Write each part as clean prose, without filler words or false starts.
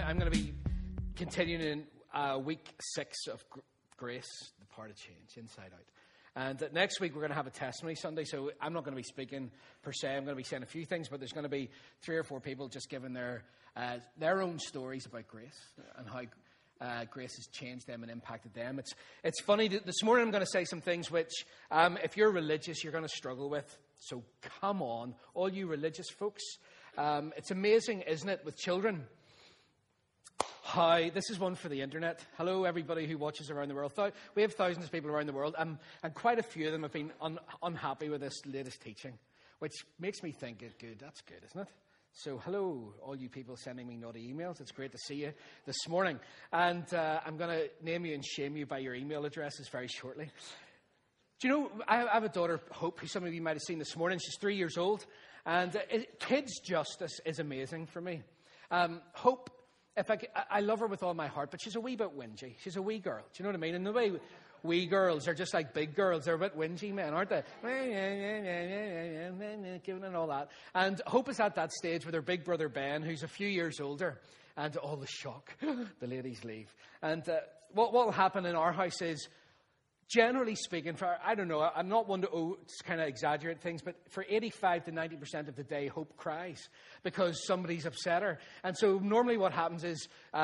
I'm going to be continuing in week 6 of Grace, the Part of Change, Inside Out. And next week we're going to have a testimony Sunday, so I'm not going to be speaking per se. I'm going to be saying a few things, but there's going to be 3 or 4 people just giving their own stories about grace and how grace has changed them and impacted them. It's funny that this morning I'm going to say some things which, if you're religious, you're going to struggle with. So come on, all you religious folks. It's amazing, isn't it, with children? Hi, this is one for the internet. Hello, everybody who watches around the world. We have thousands of people around the world, and quite a few of them have been unhappy with this latest teaching, which makes me think, good, that's good, isn't it? So, hello, all you people sending me naughty emails. It's great to see you this morning. And I'm going to name you and shame you by your email addresses very shortly. Do you know, I have a daughter, Hope, who some of you might have seen this morning. She's 3 years old, and kids' justice is amazing for me. Hope, I love her with all my heart, but she's a wee bit whingy. She's a wee girl. Do you know what I mean? And the way wee girls are just like big girls. They're a bit whingy men, aren't they? Giving and all that. And Hope is at that stage with her big brother Ben, who's a few years older. And all the shock. The ladies leave. And what will happen in our house is, generally speaking, I don't know, I'm not one to kind of exaggerate things, but for 85 to 90% of the day, Hope cries because somebody's upset her. And so normally what happens is,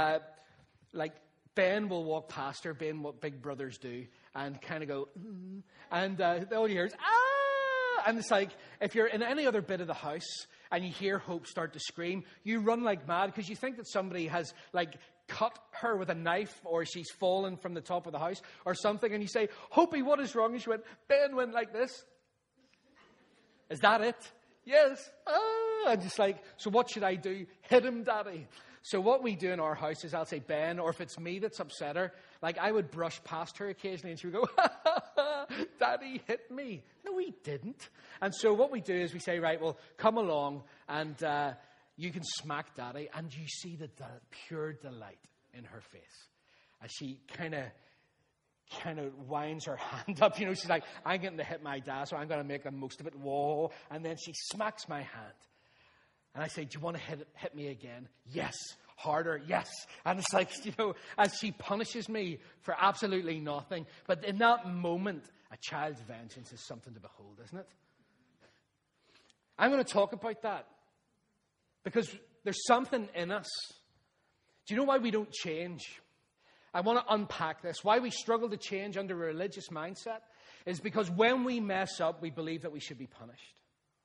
Ben will walk past her, being what big brothers do, and kind of go, and all you hear is, ah! And it's like, if you're in any other bit of the house and you hear Hope start to scream, you run like mad because you think that somebody has, cut her with a knife, or she's fallen from the top of the house or something, and you say, Hoppy, what is wrong? And she went, Ben went like this. Is that it? Yes. I'm just like, so what should I do? Hit him, Daddy. So what we do in our house is I'll say Ben, or if it's me that's upset her, I would brush past her occasionally and she would go, ha, ha, ha, Daddy hit me. No, he didn't. And so what we do is we say, right, well, come along and you can smack Daddy, and you see the pure delight in her face as she kind of winds her hand up. You know, she's like, I'm getting to hit my dad, so I'm going to make the most of it. Whoa. And then she smacks my hand. And I say, do you want to hit me again? Yes. Harder. Yes. And it's like, as she punishes me for absolutely nothing. But in that moment, a child's vengeance is something to behold, isn't it? I'm going to talk about that. Because there's something in us. Do you know why we don't change? I want to unpack this. Why we struggle to change under a religious mindset is because when we mess up, we believe that we should be punished.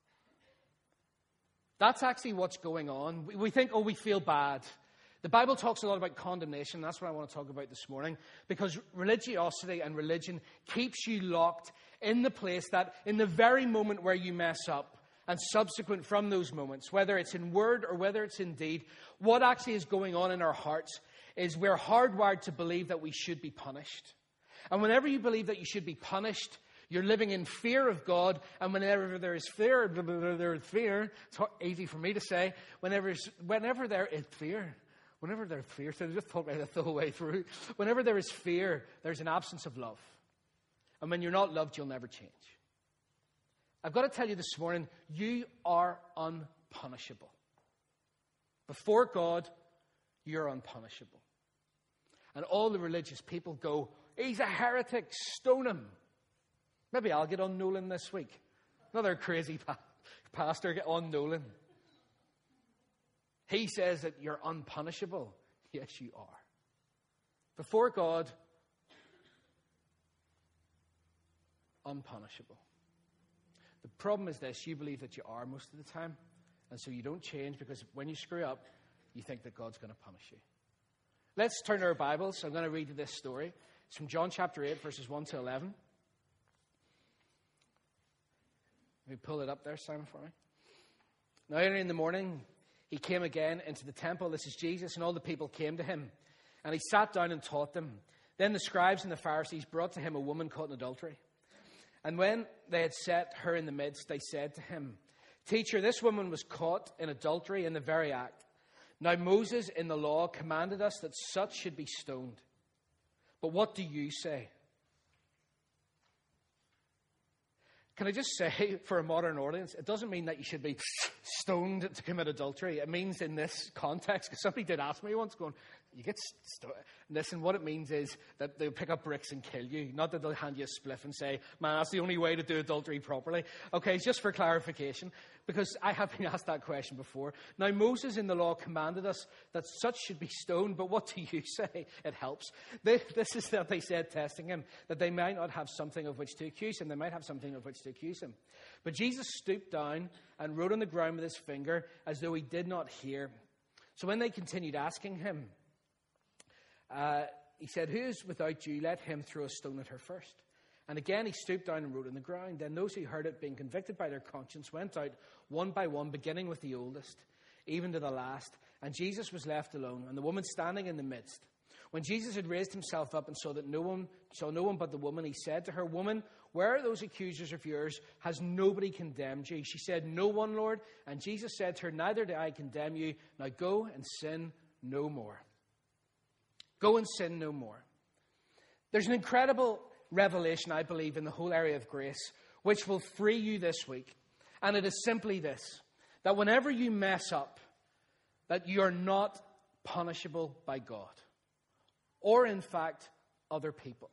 That's actually what's going on. We think, we feel bad. The Bible talks a lot about condemnation. That's what I want to talk about this morning. Because religiosity and religion keeps you locked in the place that in the very moment where you mess up, and subsequent from those moments, whether it's in word or whether it's in deed, what actually is going on in our hearts is we're hardwired to believe that we should be punished. And whenever you believe that you should be punished, you're living in fear of God. And whenever there is fear, it's easy for me to say, whenever there is fear, so just talk about that the whole way through. Whenever there is fear, there's an absence of love. And when you're not loved, you'll never change. I've got to tell you this morning, you are unpunishable. Before God, you're unpunishable. And all the religious people go, he's a heretic, stone him. Maybe I'll get on Nolan this week. Another crazy pastor, get on Nolan. He says that you're unpunishable. Yes, you are. Before God, unpunishable. The problem is this, you believe that you are most of the time, and so you don't change because when you screw up, you think that God's going to punish you. Let's turn to our Bibles. I'm going to read you this story. It's from John chapter 8, verses 1 to 11. Let me pull it up there, Simon, for me. Now, early in the morning, he came again into the temple. This is Jesus, and all the people came to him. And he sat down and taught them. Then the scribes and the Pharisees brought to him a woman caught in adultery. And when they had set her in the midst, they said to him, Teacher, this woman was caught in adultery in the very act. Now Moses in the law commanded us that such should be stoned. But what do you say? Can I just say, for a modern audience, it doesn't mean that you should be stoned to commit adultery. It means in this context, because somebody did ask me once, going, you get stoned. Listen, what it means is that they'll pick up bricks and kill you. Not that they'll hand you a spliff and say, man, that's the only way to do adultery properly. Okay, just for clarification, because I have been asked that question before. Now, Moses in the law commanded us that such should be stoned, but what do you say? It helps. This is what they said, testing him, that they might not have something of which to accuse him. They might have something of which to accuse him. But Jesus stooped down and wrote on the ground with his finger as though he did not hear. So when they continued asking him, he said, who is without you? Let him throw a stone at her first. And again he stooped down and wrote on the ground. Then those who heard it, being convicted by their conscience, went out one by one, beginning with the oldest, even to the last. And Jesus was left alone, and the woman standing in the midst. When Jesus had raised himself up and saw no one but the woman, he said to her, Woman, where are those accusers of yours? Has nobody condemned you? She said, No one, Lord. And Jesus said to her, Neither do I condemn you. Now go and sin no more. Go and sin no more. There's an incredible revelation, I believe, in the whole area of grace, which will free you this week. And it is simply this, that whenever you mess up, that you are not punishable by God. Or, in fact, other people.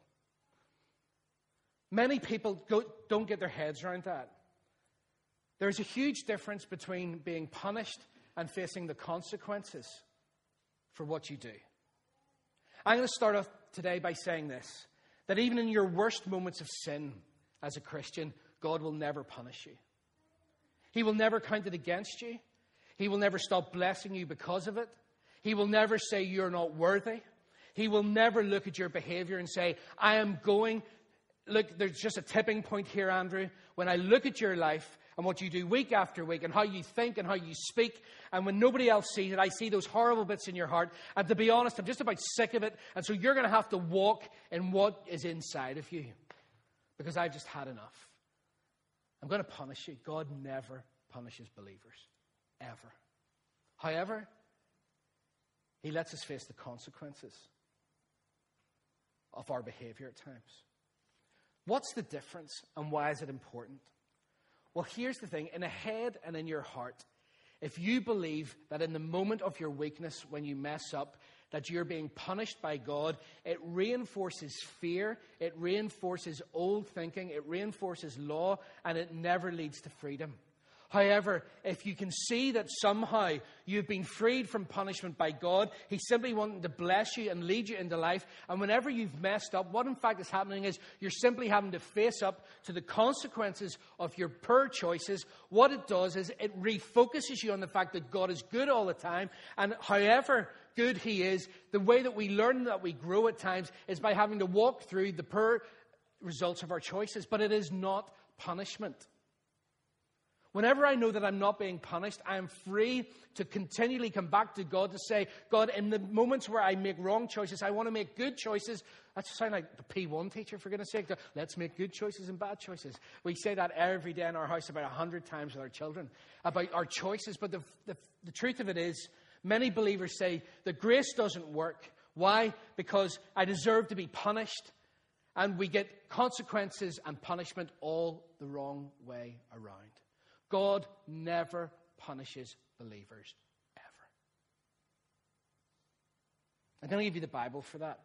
Many people don't get their heads around that. There's a huge difference between being punished and facing the consequences for what you do. I'm going to start off today by saying this, that even in your worst moments of sin as a Christian, God will never punish you. He will never count it against you. He will never stop blessing you because of it. He will never say you're not worthy. He will never look at your behavior and say, I am going... Look, there's just a tipping point here, Andrew. When I look at your life and what you do week after week and how you think and how you speak, and when nobody else sees it, I see those horrible bits in your heart. And to be honest, I'm just about sick of it. And so you're going to have to walk in what is inside of you. Because I've just had enough. I'm going to punish you. God never punishes believers. Ever. However, He lets us face the consequences of our behavior at times. What's the difference and why is it important? Well, here's the thing. In a head and in your heart, if you believe that in the moment of your weakness, when you mess up, that you're being punished by God, it reinforces fear, it reinforces old thinking, it reinforces law, and it never leads to freedom. However, if you can see that somehow you've been freed from punishment by God, He's simply wanting to bless you and lead you into life. And whenever you've messed up, what in fact is happening is you're simply having to face up to the consequences of your poor choices. What it does is it refocuses you on the fact that God is good all the time. And however good He is, the way that we learn that we grow at times is by having to walk through the poor results of our choices. But it is not punishment. Whenever I know that I'm not being punished, I am free to continually come back to God to say, God, in the moments where I make wrong choices, I want to make good choices. That sounds like the P1 teacher, for goodness sake. Let's make good choices and bad choices. We say that every day in our house about 100 times with our children, about our choices. But the truth of it is, many believers say that grace doesn't work. Why? Because I deserve to be punished. And we get consequences and punishment all the wrong way around. God never punishes believers, ever. I'm going to give you the Bible for that.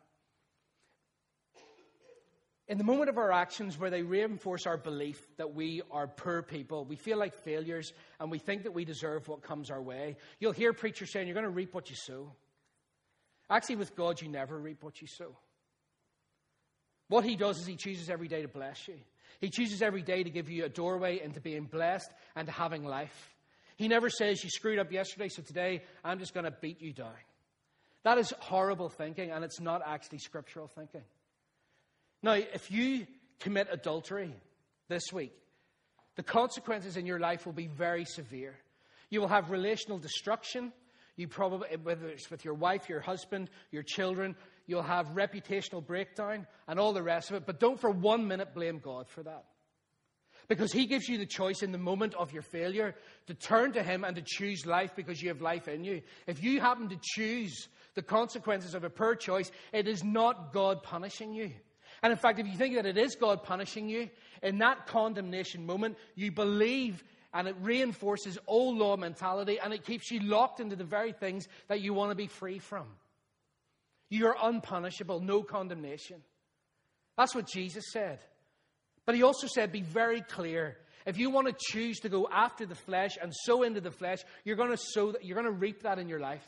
In the moment of our actions where they reinforce our belief that we are poor people, we feel like failures, and we think that we deserve what comes our way, you'll hear preachers saying, you're going to reap what you sow. Actually, with God, you never reap what you sow. What He does is He chooses every day to bless you. He chooses every day to give you a doorway into being blessed and to having life. He never says, you screwed up yesterday, so today I'm just going to beat you down. That is horrible thinking, and it's not actually scriptural thinking. Now, if you commit adultery this week, the consequences in your life will be very severe. You will have relational destruction. You probably, whether it's with your wife, your husband, your children, you'll have reputational breakdown and all the rest of it. But don't for 1 minute blame God for that. Because He gives you the choice in the moment of your failure to turn to Him and to choose life because you have life in you. If you happen to choose the consequences of a poor choice, it is not God punishing you. And in fact, if you think that it is God punishing you, In that condemnation moment, you believe, and it reinforces old law mentality, and it keeps you locked into the very things that you want to be free from. You're unpunishable, no condemnation. That's what Jesus said. But he also said, be very clear. If you want to choose to go after the flesh and sow into the flesh, you're going to reap that in your life.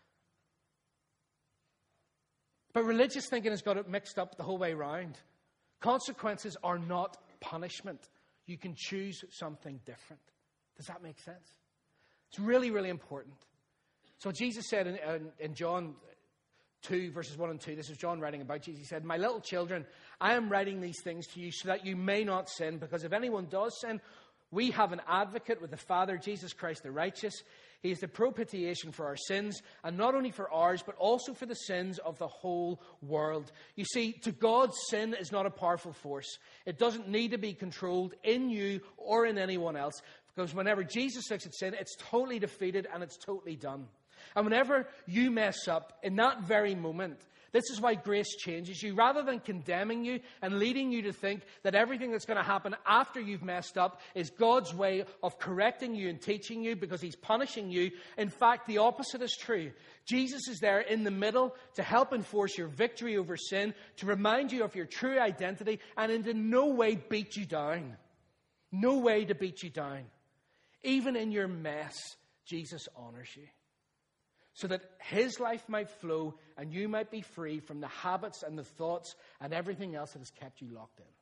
But religious thinking has got it mixed up the whole way around. Consequences are not punishment. You can choose something different. Does that make sense? It's really, really important. So Jesus said in John 2, verses 1 and 2, this is John writing about Jesus. He said, my little children, I am writing these things to you so that you may not sin, because if anyone does sin, we have an advocate with the Father, Jesus Christ the righteous. He is the propitiation for our sins, and not only for ours, but also for the sins of the whole world. You see, to God, sin is not a powerful force. It doesn't need to be controlled in you or in anyone else, because whenever Jesus looks at sin, it's totally defeated and it's totally done. And whenever you mess up, in that very moment, this is why grace changes you. Rather than condemning you and leading you to think that everything that's going to happen after you've messed up is God's way of correcting you and teaching you because he's punishing you, in fact, the opposite is true. Jesus is there in the middle to help enforce your victory over sin, to remind you of your true identity, and in no way beat you down. No way to beat you down. Even in your mess, Jesus honors you, so that his life might flow and you might be free from the habits and the thoughts and everything else that has kept you locked in.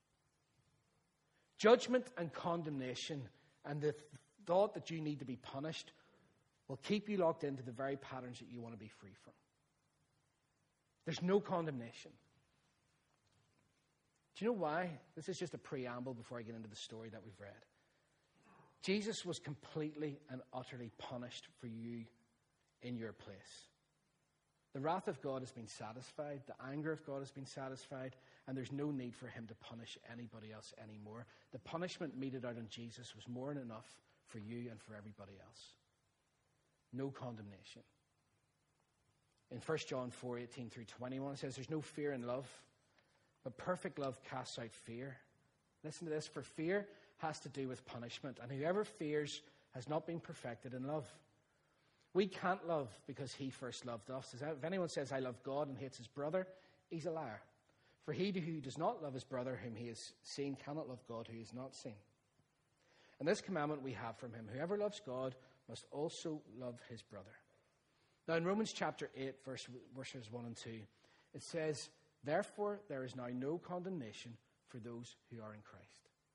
Judgment and condemnation and the thought that you need to be punished will keep you locked into the very patterns that you want to be free from. There's no condemnation. Do you know why? This is just a preamble before I get into the story that we've read. Jesus was completely and utterly punished for you in your place. The wrath of God has been satisfied. The anger of God has been satisfied. And there's no need for him to punish anybody else anymore. The punishment meted out on Jesus was more than enough for you and for everybody else. No condemnation. In 1 John 4:18 through 21, it says, there's no fear in love, but perfect love casts out fear. Listen to this, for fear has to do with punishment, and whoever fears has not been perfected in love. We can't love because he first loved us. If anyone says, I love God and hates his brother, he's a liar. For he who does not love his brother whom he has seen cannot love God who he has not seen. And this commandment we have from him, whoever loves God must also love his brother. Now in Romans chapter 8, verses 1 and 2, it says, therefore there is now no condemnation for those who are in Christ.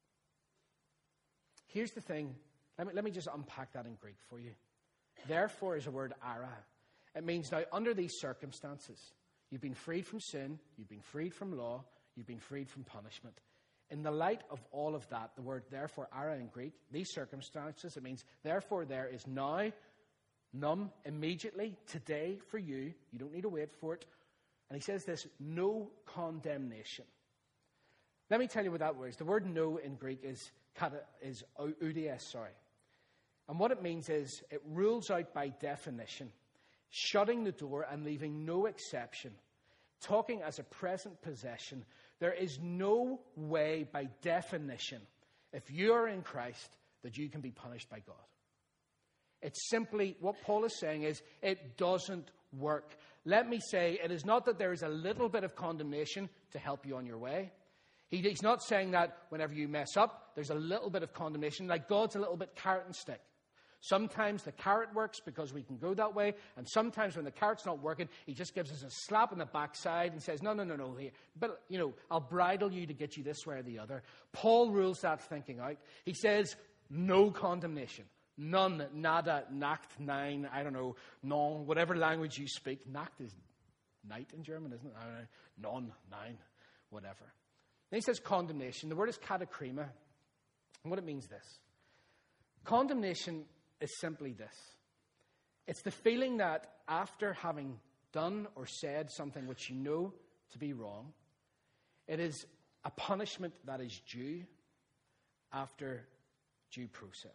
Here's the thing. Let me just unpack that in Greek for you. Therefore is a word ara. It means now under these circumstances, you've been freed from sin, you've been freed from law, you've been freed from punishment. In the light of all of that, the word therefore ara in Greek, these circumstances, it means therefore there is now, num, immediately, today for you. You don't need to wait for it. And he says this, no condemnation. Let me tell you what that word is. The word no in Greek is oudias, And what it means is it rules out by definition, shutting the door and leaving no exception, talking as a present possession. There is no way by definition, if you are in Christ, that you can be punished by God. It's simply, what Paul is saying is, it doesn't work. Let me say, it is not that there is a little bit of condemnation to help you on your way. He's not saying that whenever you mess up, there's a little bit of condemnation, like God's a little bit carrot and stick. Sometimes the carrot works because we can go that way, and sometimes when the carrot's not working, he just gives us a slap on the backside and says, no, here. But, I'll bridle you to get you this way or the other. Paul rules that thinking out. He says, no condemnation. None, nada, nacht, nein, I don't know, non, whatever language you speak. Nacht is night in German, isn't it? I don't know, non, nein, whatever. Then he says condemnation. The word is katakrima. And what it means this. Condemnation is simply this. It's the feeling that after having done or said something which you know to be wrong, it is a punishment that is due after due process.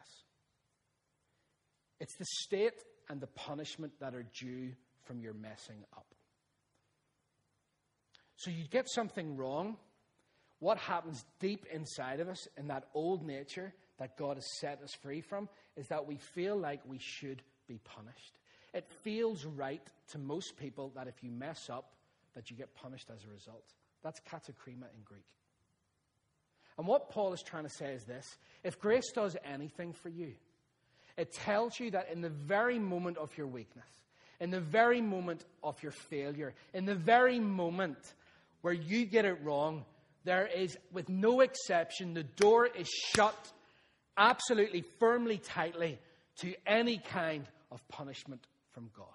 It's the state and the punishment that are due from your messing up. So you get something wrong. what happens deep inside of us in that old nature that God has set us free from is that we feel like we should be punished. It feels right to most people that if you mess up, that you get punished as a result. That's katakrima in Greek. And what Paul is trying to say is this: if grace does anything for you, it tells you that in the very moment of your weakness, in the very moment of your failure, in the very moment where you get it wrong, there is, with no exception, the door is shut absolutely firmly, tightly to any kind of punishment from God.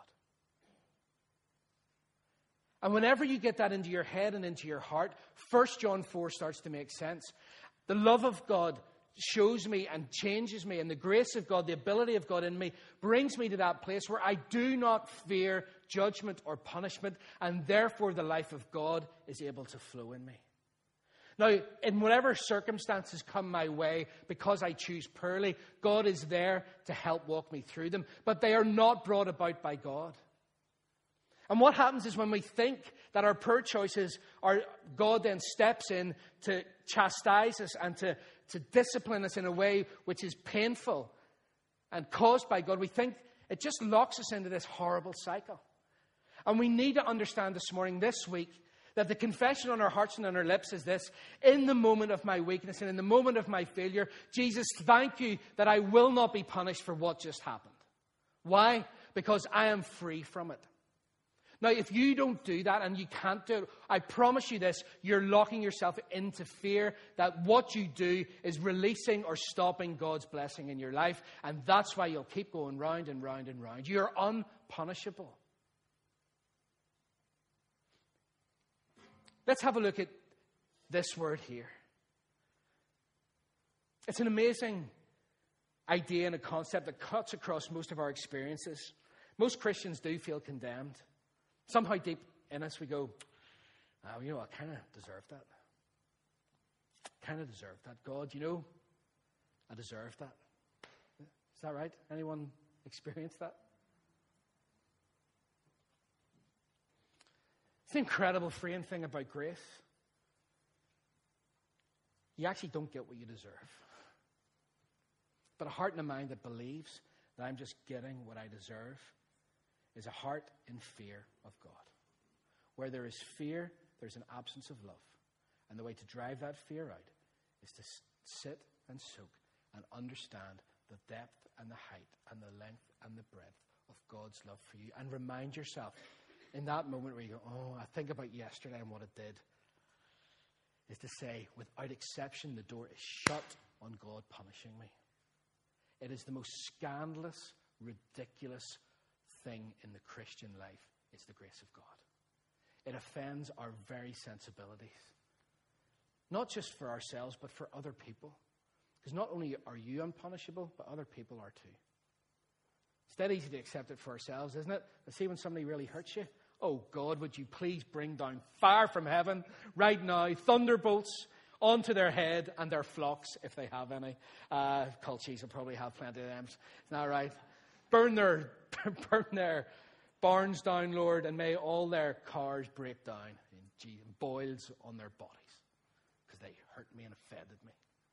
And whenever you get that into your head and into your heart, 1 John 4 starts to make sense. The love of God shows me and changes me, and the grace of God, the ability of God in me, brings me to that place where I do not fear judgment or punishment, and therefore the life of God is able to flow in me. Now, in whatever circumstances come my way, because I choose poorly, God is there to help walk me through them, but they are not brought about by God. And what happens is when we think that our poor choices are, God then steps in to chastise us and to discipline us in a way which is painful and caused by God, we think it just locks us into this horrible cycle. And we need to understand this morning, this week, that the confession on our hearts and on our lips is this: in the moment of my weakness and in the moment of my failure, Jesus, thank you that I will not be punished for what just happened. Why? Because I am free from it. Now, if you don't do that and you can't do it, I promise you this: you're locking yourself into fear that what you do is releasing or stopping God's blessing in your life. And that's why you'll keep going round and round and round. You're unpunishable. Let's have a look at this word here. It's an amazing idea and a concept that cuts across most of our experiences. Most Christians do feel condemned. Somehow deep in us we go, oh, you know, I kind of deserve that. Kind of deserve that. God, you know, I deserve that. Is that right? Anyone experience that? It's the incredible freeing thing about grace. You actually don't get what you deserve. But a heart and a mind that believes that I'm just getting what I deserve is a heart in fear of God. Where there is fear, there's an absence of love. And the way to drive that fear out is to sit and soak and understand the depth and the height and the length and the breadth of God's love for you. And remind yourself, in that moment where you go, oh, I think about yesterday and what it did, is to say, without exception, the door is shut on God punishing me. It is the most scandalous, ridiculous thing in the Christian life. It's the grace of God. It offends our very sensibilities. Not just for ourselves, but for other people. Because not only are you unpunishable, but other people are too. It's dead easy to accept it for ourselves, isn't it? To see when somebody really hurts you. Oh God, would you please bring down fire from heaven right now, thunderbolts onto their head and their flocks, if they have any. Culchies will probably have plenty of them. Isn't that right? Burn their barns down, Lord, and may all their cars break down in boils on their bodies because they hurt me and offended me.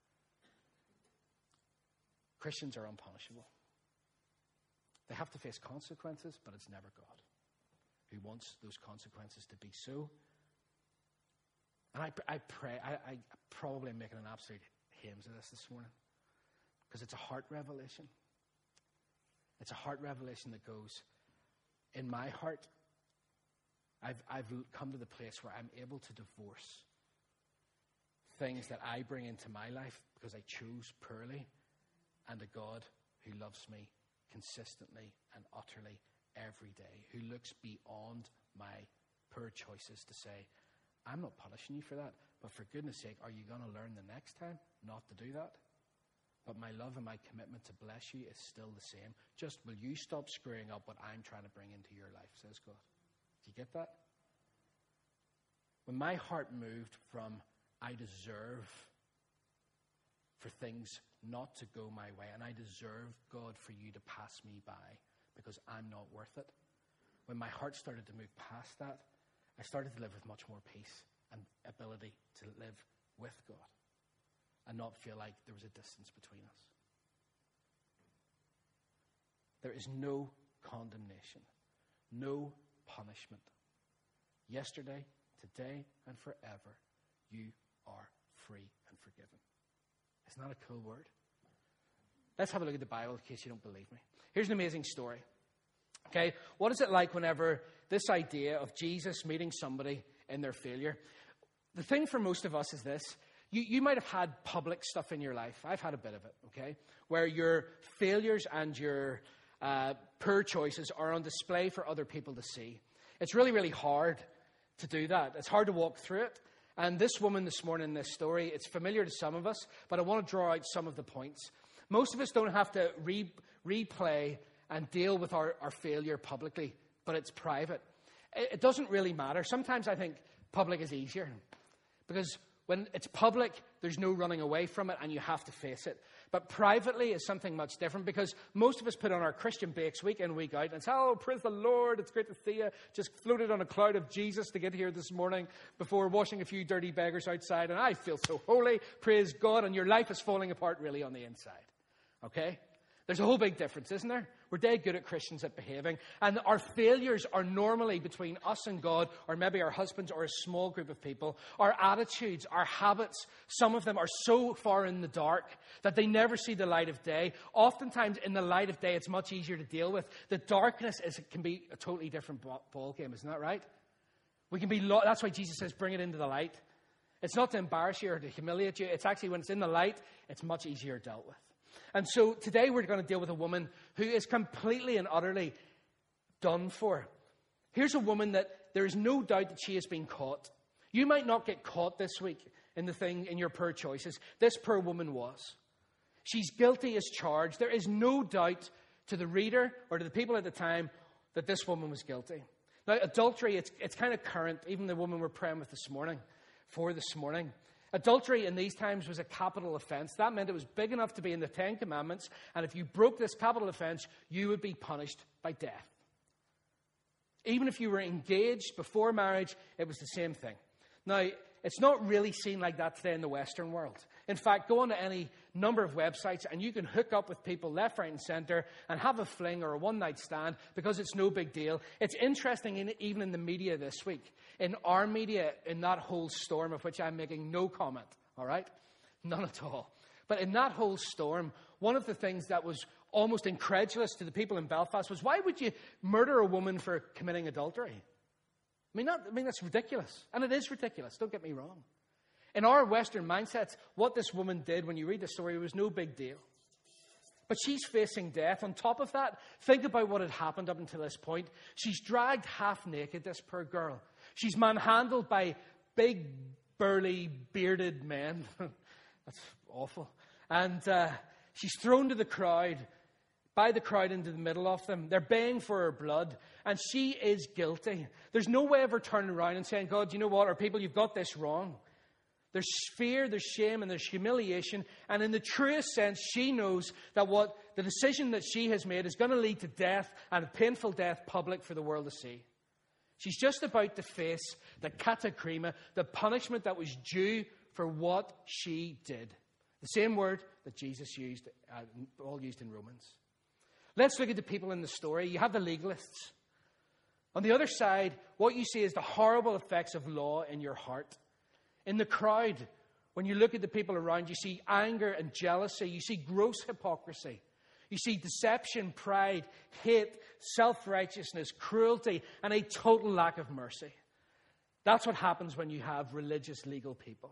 Christians are unpunishable. They have to face consequences, but it's never God who wants those consequences to be so. And I pray, I probably am making an absolute hymns of this morning because it's a heart revelation. It's a heart revelation that goes, in my heart, I've come to the place where I'm able to divorce things that I bring into my life because I chose poorly, and a God who loves me consistently and utterly every day, who looks beyond my poor choices to say, I'm not punishing you for that, but for goodness sake, are you going to learn the next time not to do that? But my love and my commitment to bless you is still the same. Just will you stop screwing up what I'm trying to bring into your life, says God. Do you get that? When my heart moved from I deserve for things not to go my way, and I deserve, God, for you to pass me by because I'm not worth it. When my heart started to move past that, I started to live with much more peace and ability to live with God and not feel like there was a distance between us. There is no condemnation, no punishment. Yesterday, today, and forever, you are free and forgiven. Isn't that a cool word? Let's have a look at the Bible in case you don't believe me. Here's an amazing story. Okay, what is it like whenever this idea of Jesus meeting somebody in their failure? The thing for most of us is this. You might have had public stuff in your life. I've had a bit of it, okay? Where your failures and your poor choices are on display for other people to see. It's really, really hard to do that. It's hard to walk through it. And this woman this morning in this story, it's familiar to some of us, but I want to draw out some of the points. Most of us don't have to replay and deal with our failure publicly, but it's private. It doesn't really matter. Sometimes I think public is easier because when it's public, there's no running away from it and you have to face it. But privately is something much different because most of us put on our Christian bakes week in, week out and say, oh, praise the Lord, it's great to see you. Just floated on a cloud of Jesus to get here this morning before washing a few dirty beggars outside. And I feel so holy, praise God. And your life is falling apart really on the inside. Okay? There's a whole big difference, isn't there? We're dead good at Christians at behaving. And our failures are normally between us and God, or maybe our husbands or a small group of people. Our attitudes, our habits, some of them are so far in the dark that they never see the light of day. Oftentimes in the light of day, it's much easier to deal with. The darkness can be a totally different ball game, isn't that right? We can be. That's why Jesus says, bring it into the light. It's not to embarrass you or to humiliate you. It's actually when it's in the light, it's much easier dealt with. And so today we're going to deal with a woman who is completely and utterly done for. Here's a woman that there is no doubt that she has been caught. You might not get caught this week in your poor choices. This poor woman was. She's guilty as charged. There is no doubt to the reader or to the people at the time that this woman was guilty. Now, adultery, it's kind of current. Even the woman we're praying with this morning. Adultery in these times was a capital offense. That meant it was big enough to be in the Ten Commandments. And if you broke this capital offense, you would be punished by death. Even if you were engaged before marriage, it was the same thing. Now, it's not really seen like that today in the Western world. In fact, go on to any number of websites and you can hook up with people left, right, and center and have a fling or a one-night stand because it's no big deal. It's interesting, even in the media this week. In our media, in that whole storm of which I'm making no comment, all right? None at all. But in that whole storm, one of the things that was almost incredulous to the people in Belfast was, why would you murder a woman for committing adultery? I mean, that's ridiculous. And it is ridiculous, don't get me wrong. In our Western mindsets, what this woman did, when you read the story, was no big deal. But she's facing death. On top of that, think about what had happened up until this point. She's dragged half naked, this poor girl. She's manhandled by big, burly, bearded men. That's awful. And she's thrown to the crowd, by the crowd into the middle of them. They're baying for her blood. And she is guilty. There's no way of her turning around and saying, God, you know what? Or people, you've got this wrong. There's fear, there's shame, and there's humiliation. And in the truest sense, she knows that what the decision that she has made is going to lead to death, and a painful death public for the world to see. She's just about to face the katakrima, the punishment that was due for what she did. The same word that Jesus used, all used in Romans. Let's look at the people in the story. You have the legalists. On the other side, what you see is the horrible effects of law in your heart. In the crowd, when you look at the people around, you see anger and jealousy. You see gross hypocrisy. You see deception, pride, hate, self-righteousness, cruelty, and a total lack of mercy. That's what happens when you have religious, legal people.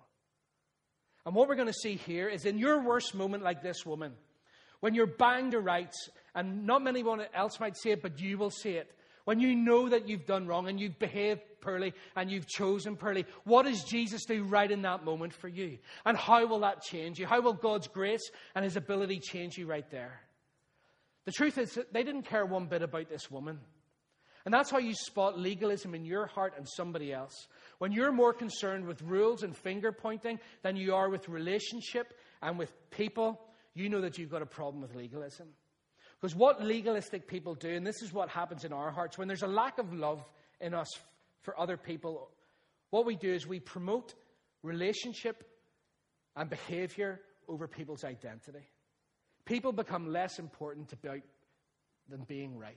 And what we're going to see here is in your worst moment like this woman, when you're banged to rights, and not many else might see it, but you will see it. When you know that you've done wrong and you've behaved poorly and you've chosen poorly, what does Jesus do right in that moment for you? And how will that change you? How will God's grace and His ability change you right there? The truth is that they didn't care one bit about this woman. And that's how you spot legalism in your heart and somebody else. When you're more concerned with rules and finger pointing than you are with relationship and with people, you know that you've got a problem with legalism. Because what legalistic people do, and this is what happens in our hearts, when there's a lack of love in us for other people, what we do is we promote relationship and behavior over people's identity. People become less important than being right.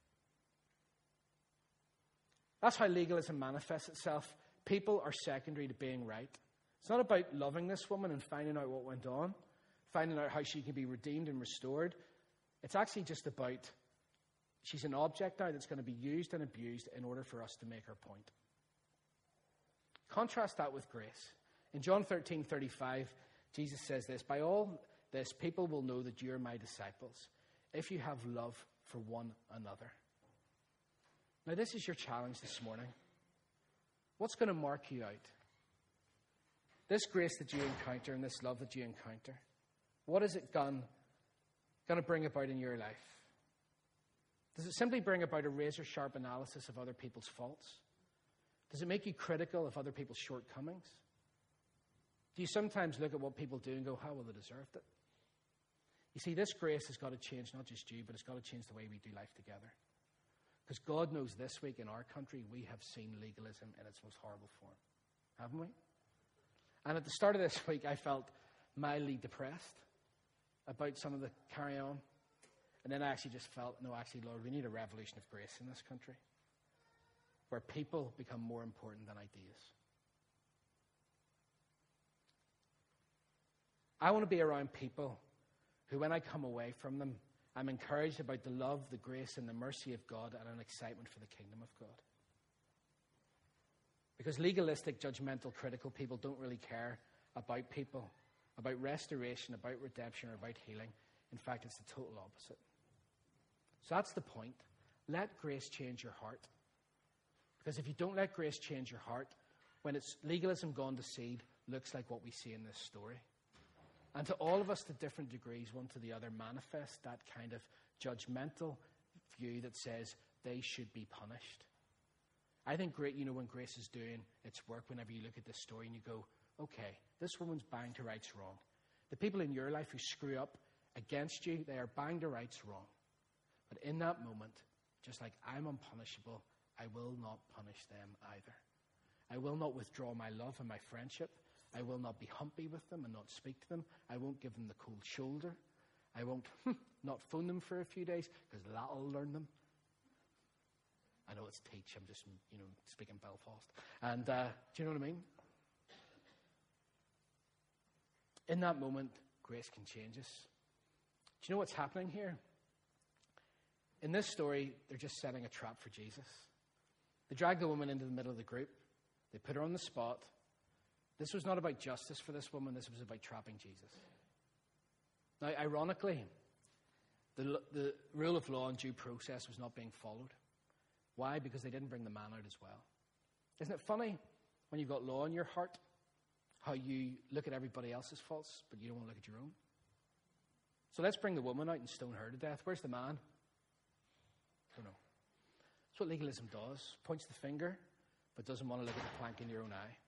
That's how legalism manifests itself. People are secondary to being right. It's not about loving this woman and finding out what went on, finding out how she can be redeemed and restored. It's actually just about she's an object now that's going to be used and abused in order for us to make our point. Contrast that with grace. In John 13:35, Jesus says this, "By all this, people will know that you are my disciples, if you have love for one another." Now, this is your challenge this morning. What's going to mark you out? This grace that you encounter and this love that you encounter, what is it going to bring about in your life? Does it simply bring about a razor-sharp analysis of other people's faults? Does it make you critical of other people's shortcomings? Do you sometimes look at what people do and go, how well they deserved it? You see, this grace has got to change not just you, but it's got to change the way we do life together. Because God knows this week in our country, we have seen legalism in its most horrible form. Haven't we? And at the start of this week, I felt mildly depressed about some of the carry-on. And then I actually just felt, no, actually, Lord, we need a revolution of grace in this country, where people become more important than ideas. I want to be around people who, when I come away from them, I'm encouraged about the love, the grace, and the mercy of God and an excitement for the kingdom of God. Because legalistic, judgmental, critical people don't really care about people, about restoration, about redemption, or about healing. In fact, it's the total opposite. So that's the point. Let grace change your heart. Because if you don't let grace change your heart, when it's legalism gone to seed, looks like what we see in this story. And to all of us, to different degrees, one to the other, manifest that kind of judgmental view that says they should be punished. I think when grace is doing its work, whenever you look at this story and you go, okay, this woman's banged her rights wrong. The people in your life who screw up against you, they are banged their rights wrong. But in that moment, just like I'm unpunishable, I will not punish them either. I will not withdraw my love and my friendship. I will not be humpy with them and not speak to them. I won't give them the cold shoulder. I won't not phone them for a few days, because that'll learn them. I know it's teach. I'm just, speaking Belfast. And do you know what I mean? In that moment, grace can change us. Do you know what's happening here? In this story, they're just setting a trap for Jesus. They drag the woman into the middle of the group. They put her on the spot. This was not about justice for this woman. This was about trapping Jesus. Now, ironically, the rule of law and due process was not being followed. Why? Because they didn't bring the man out as well. Isn't it funny when you've got law in your heart, how you look at everybody else's faults, but you don't want to look at your own? So let's bring the woman out and stone her to death. Where's the man? I don't know. That's what legalism does. Points the finger, but doesn't want to look at the plank in your own eye.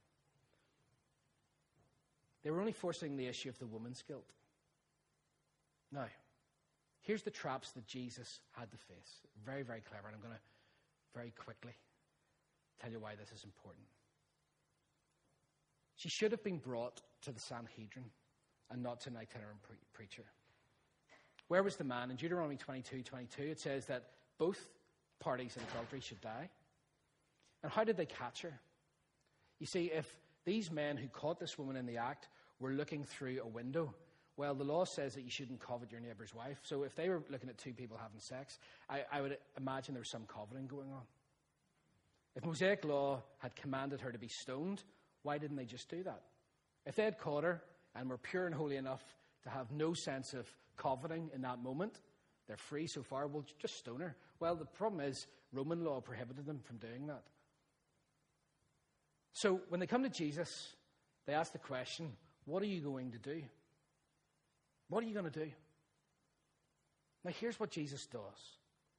They were only forcing the issue of the woman's guilt. Now, here's the traps that Jesus had to face. Very, very clever. And I'm going to very quickly tell you why this is important. She should have been brought to the Sanhedrin and not to an itinerant preacher. Where was the man? In Deuteronomy 22:22, it says that both parties in adultery should die. And how did they catch her? You see, if these men who caught this woman in the act were looking through a window, well, the law says that you shouldn't covet your neighbour's wife. So if they were looking at two people having sex, I would imagine there was some coveting going on. If Mosaic law had commanded her to be stoned, why didn't they just do that? If they had caught her and were pure and holy enough to have no sense of coveting in that moment, they're free so far, we'll just stone her. Well, the problem is Roman law prohibited them from doing that. So when they come to Jesus, they ask the question, what are you going to do? What are you going to do? Now, here's what Jesus does.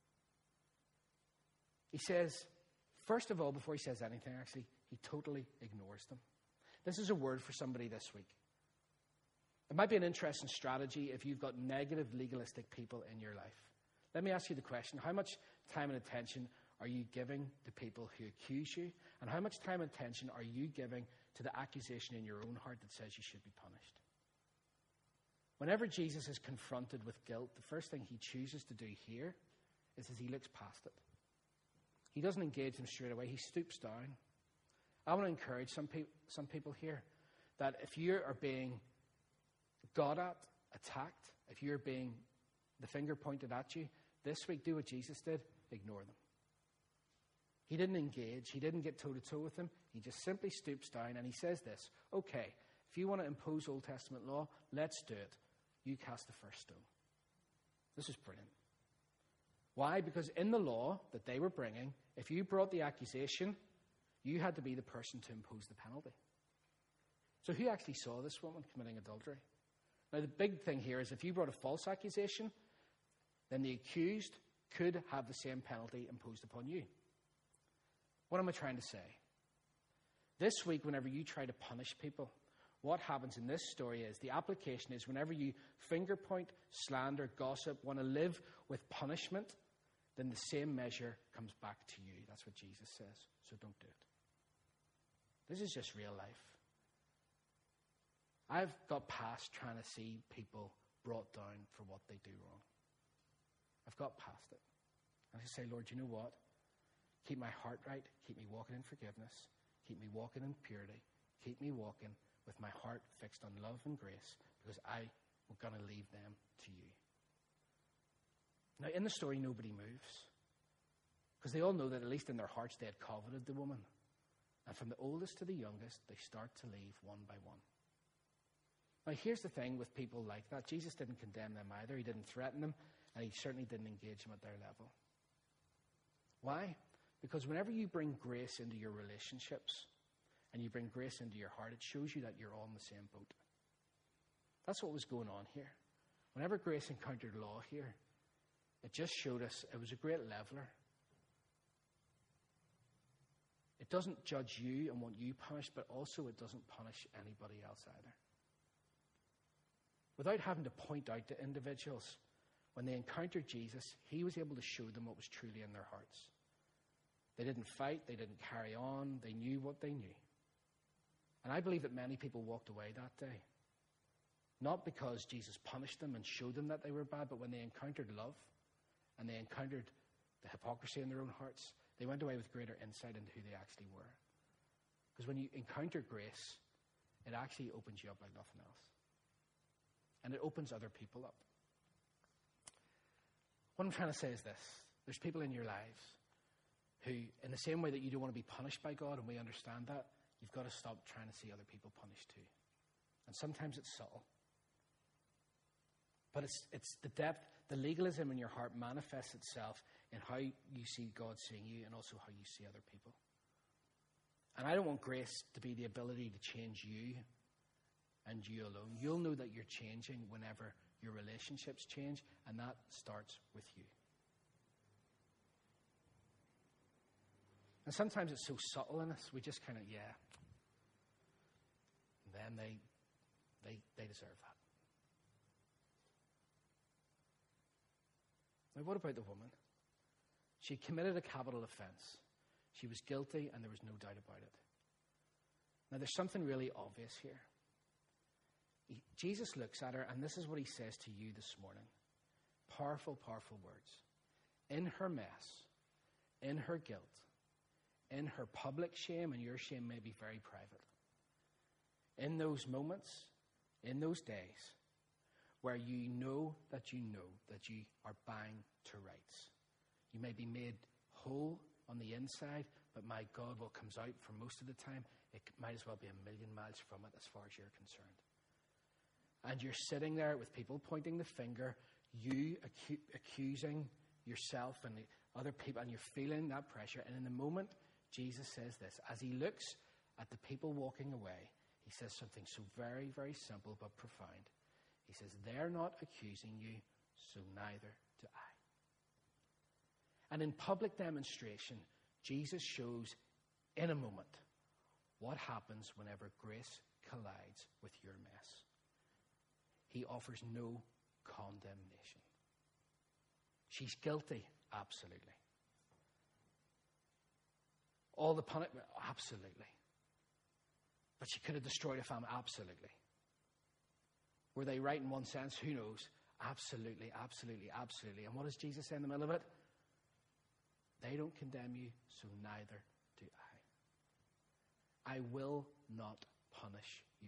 He says, first of all, before he says anything, actually, he totally ignores them. This is a word for somebody this week. It might be an interesting strategy if you've got negative, legalistic people in your life. Let me ask you the question, how much time and attention are you giving to people who accuse you? And how much time and attention are you giving to the accusation in your own heart that says you should be punished. Whenever Jesus is confronted with guilt, the first thing he chooses to do here is he looks past it. He doesn't engage them straight away. He stoops down. I want to encourage some people here that if you are being got at, attacked, if you're being the finger pointed at you, this week do what Jesus did, ignore them. He didn't engage. He didn't get toe-to-toe with them. He just simply stoops down and he says this, okay, if you want to impose Old Testament law, let's do it. You cast the first stone. This is brilliant. Why? Because in the law that they were bringing, if you brought the accusation, you had to be the person to impose the penalty. So who actually saw this woman committing adultery? Now, the big thing here is if you brought a false accusation, then the accused could have the same penalty imposed upon you. What am I trying to say? This week, whenever you try to punish people, what happens in this story is the application is whenever you finger point, slander, gossip, want to live with punishment, then the same measure comes back to you. That's what Jesus says. So don't do it. This is just real life. I've got past trying to see people brought down for what they do wrong. I've got past it. And I say, Lord, you know what? Keep my heart right. Keep me walking in forgiveness. Keep me walking in purity. Keep me walking with my heart fixed on love and grace, because I'm going to leave them to you. Now, in the story, nobody moves, because they all know that at least in their hearts they had coveted the woman. And from the oldest to the youngest, they start to leave one by one. Now, here's the thing with people like that. Jesus didn't condemn them either. He didn't threaten them, and he certainly didn't engage them at their level. Why? Because whenever you bring grace into your relationships and you bring grace into your heart, it shows you that you're all in the same boat. That's what was going on here. Whenever grace encountered law here, it just showed us it was a great leveler. It doesn't judge you and want you punished, but also it doesn't punish anybody else either. Without having to point out to individuals, when they encountered Jesus, he was able to show them what was truly in their hearts. They didn't fight, they didn't carry on, they knew what they knew. And I believe that many people walked away that day. Not because Jesus punished them and showed them that they were bad, but when they encountered love and they encountered the hypocrisy in their own hearts, they went away with greater insight into who they actually were. Because when you encounter grace, it actually opens you up like nothing else. And it opens other people up. What I'm trying to say is this. There's people in your lives who, in the same way that you don't want to be punished by God, and we understand that, you've got to stop trying to see other people punished too. And sometimes it's subtle. But it's the depth, the legalism in your heart manifests itself in how you see God seeing you and also how you see other people. And I don't want grace to be the ability to change you and you alone. You'll know that you're changing whenever your relationships change, and that starts with you. And sometimes it's so subtle in us, we just kind of, yeah. And then they deserve that. Now, what about the woman? She committed a capital offense. She was guilty, and there was no doubt about it. Now, there's something really obvious here. Jesus looks at her, and this is what he says to you this morning. Powerful, powerful words. In her mess, in her guilt, in her public shame, and your shame may be very private. In those moments, in those days, where you know that you are bang to rights. You may be made whole on the inside, but my God, what comes out for most of the time, it might as well be a million miles from it as far as you're concerned. And you're sitting there with people pointing the finger, you accusing yourself and the other people, and you're feeling that pressure. And in the moment, Jesus says this. As he looks at the people walking away, he says something so very, very simple but profound. He says, they're not accusing you, so neither do I. And in public demonstration, Jesus shows in a moment what happens whenever grace collides with your mess. He offers no condemnation. She's guilty, absolutely. All the punishment, absolutely. But she could have destroyed a family. Absolutely. Were they right in one sense? Who knows? Absolutely, absolutely, absolutely. And what does Jesus say in the middle of it? They don't condemn you, so neither do I. I will not punish you.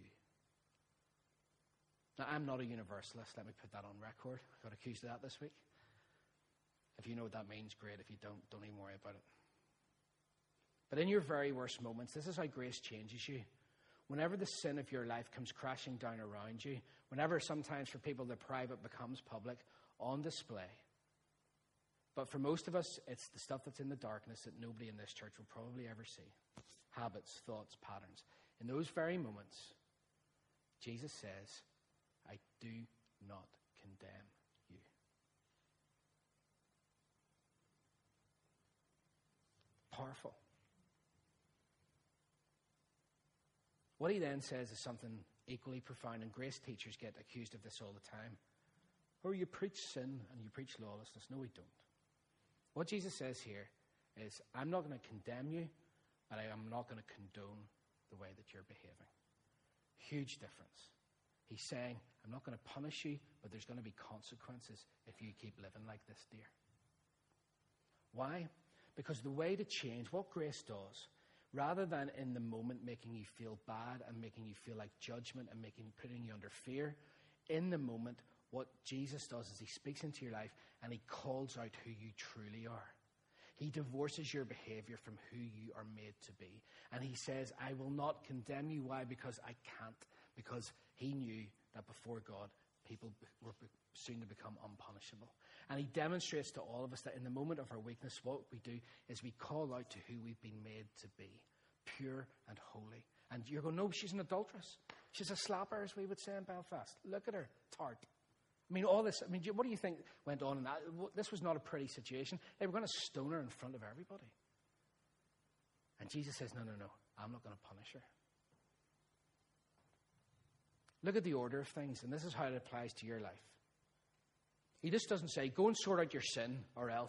Now, I'm not a universalist. Let me put that on record. I got accused of that this week. If you know what that means, great. If you don't even worry about it. But in your very worst moments, this is how grace changes you. Whenever the sin of your life comes crashing down around you, whenever sometimes for people the private becomes public, on display. But for most of us, it's the stuff that's in the darkness that nobody in this church will probably ever see. Habits, thoughts, patterns. In those very moments, Jesus says, I do not condemn you. Powerful. What he then says is something equally profound, and grace teachers get accused of this all the time. Oh, you preach sin and you preach lawlessness. No, we don't. What Jesus says here is, I'm not going to condemn you, but I am not going to condone the way that you're behaving. Huge difference. He's saying, I'm not going to punish you, but there's going to be consequences if you keep living like this, dear. Why? Because the way to change, what grace does, rather than in the moment making you feel bad and making you feel like judgment and putting you under fear, in the moment, what Jesus does is he speaks into your life and he calls out who you truly are. He divorces your behavior from who you are made to be. And he says, I will not condemn you. Why? Because I can't. Because he knew that before God, people were soon to become unpunishable. And he demonstrates to all of us that in the moment of our weakness, what we do is we call out to who we've been made to be, pure and holy. And you're going, no, she's an adulteress. She's a slapper, as we would say in Belfast. Look at her, tart. I mean, all this, what do you think went on in that? This was not a pretty situation. They were going to stone her in front of everybody. And Jesus says, no, I'm not going to punish her. Look at the order of things, and this is how it applies to your life. He just doesn't say, go and sort out your sin, or else.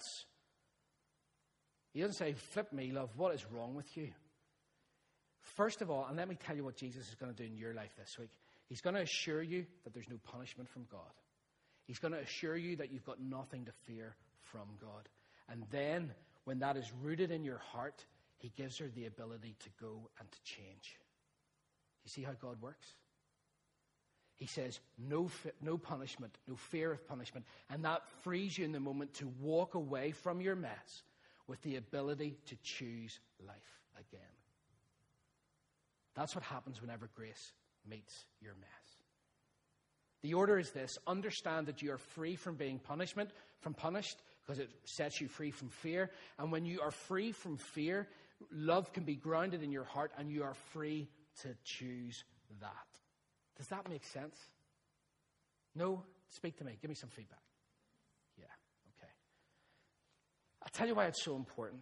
He doesn't say, flip me, love, what is wrong with you? First of all, and let me tell you what Jesus is going to do in your life this week. He's going to assure you that there's no punishment from God. He's going to assure you that you've got nothing to fear from God. And then, when that is rooted in your heart, he gives her the ability to go and to change. You see how God works? He says, no punishment, no fear of punishment. And that frees you in the moment to walk away from your mess with the ability to choose life again. That's what happens whenever grace meets your mess. The order is this: understand that you are free from being punished, because it sets you free from fear. And when you are free from fear, love can be grounded in your heart and you are free to choose that. Does that make sense? No? Speak to me. Give me some feedback. Yeah, okay. I'll tell you why it's so important.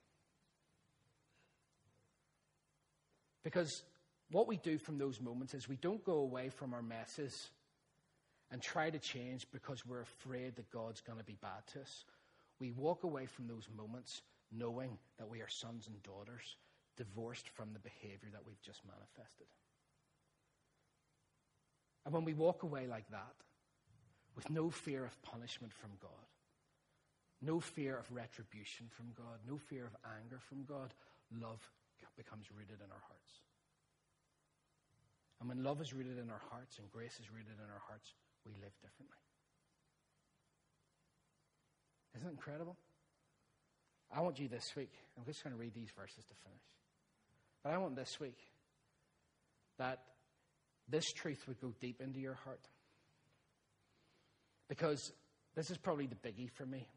Because what we do from those moments is we don't go away from our messes and try to change because we're afraid that God's going to be bad to us. We walk away from those moments knowing that we are sons and daughters divorced from the behavior that we've just manifested. And when we walk away like that, with no fear of punishment from God, no fear of retribution from God, no fear of anger from God, love becomes rooted in our hearts. And when love is rooted in our hearts and grace is rooted in our hearts, we live differently. Isn't it incredible? I want you this week, I'm just going to read these verses to finish. But I want this week that this truth would go deep into your heart. Because this is probably the biggie for me.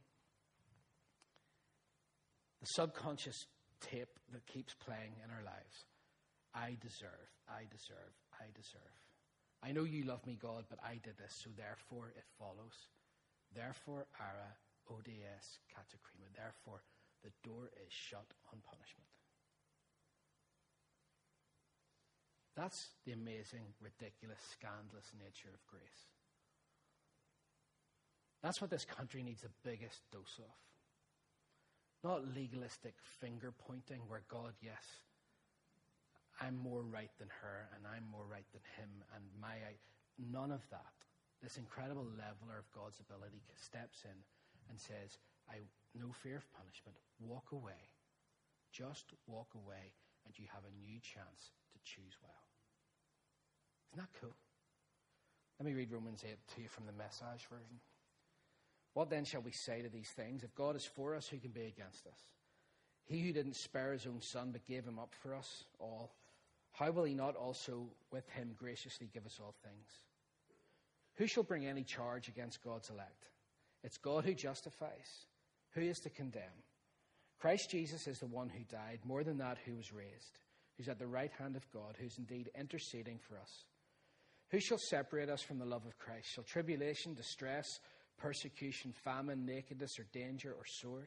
The subconscious tape that keeps playing in our lives. I deserve, I deserve, I deserve. I know you love me, God, but I did this, so therefore it follows. Therefore, ara, ODS, katakrima. Therefore, the door is shut on punishment. That's the amazing, ridiculous, scandalous nature of grace. That's what this country needs the biggest dose of. Not legalistic finger pointing where God, yes, I'm more right than her and I'm more right than him and none of that. This incredible leveler of God's ability steps in and says, no fear of punishment. Walk away. Just walk away and you have a new chance to choose well. Isn't that cool? Let me read Romans 8 to you from the Message version. What then shall we say to these things? If God is for us, who can be against us? He who didn't spare his own son but gave him up for us all, how will he not also with him graciously give us all things? Who shall bring any charge against God's elect? It's God who justifies. Who is to condemn? Christ Jesus is the one who died, more than that, who was raised, who's at the right hand of God, who's indeed interceding for us. Who shall separate us from the love of Christ? Shall tribulation, distress, persecution, famine, nakedness, or danger, or sword?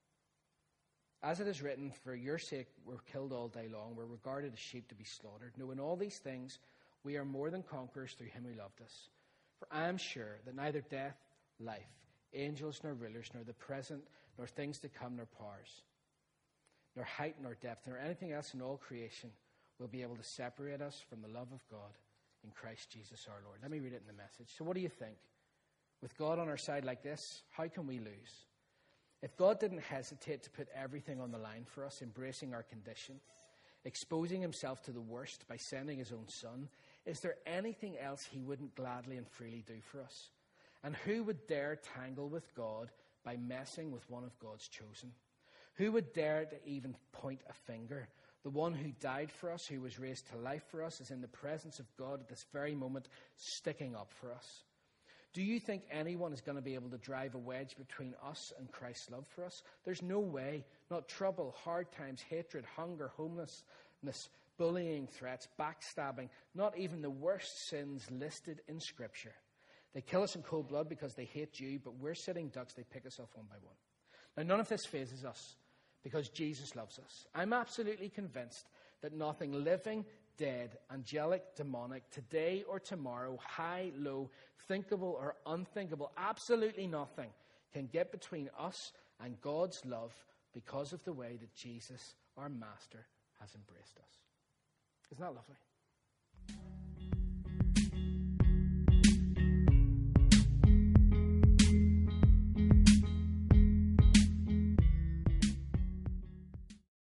As it is written, for your sake we're killed all day long, we're regarded as sheep to be slaughtered. No, in all these things we are more than conquerors through him who loved us. For I am sure that neither death, life, angels, nor rulers, nor the present, nor things to come, nor powers, nor height, nor depth, nor anything else in all creation will be able to separate us from the love of God in Christ Jesus our Lord. Let me read it in the Message. So what do you think? With God on our side like this, how can we lose? If God didn't hesitate to put everything on the line for us, embracing our condition, exposing himself to the worst by sending his own son, is there anything else he wouldn't gladly and freely do for us? And who would dare tangle with God by messing with one of God's chosen? Who would dare to even point a finger? The one who died for us, who was raised to life for us, is in the presence of God at this very moment, sticking up for us. Do you think anyone is going to be able to drive a wedge between us and Christ's love for us? There's no way. Not trouble, hard times, hatred, hunger, homelessness, bullying, threats, backstabbing, not even the worst sins listed in Scripture. They kill us in cold blood because they hate you, but we're sitting ducks, they pick us off one by one. Now, none of this phases us because Jesus loves us. I'm absolutely convinced that nothing living, dead, angelic, demonic, today or tomorrow, high, low, thinkable or unthinkable, absolutely nothing can get between us and God's love because of the way that Jesus, our Master, has embraced us. Isn't that lovely?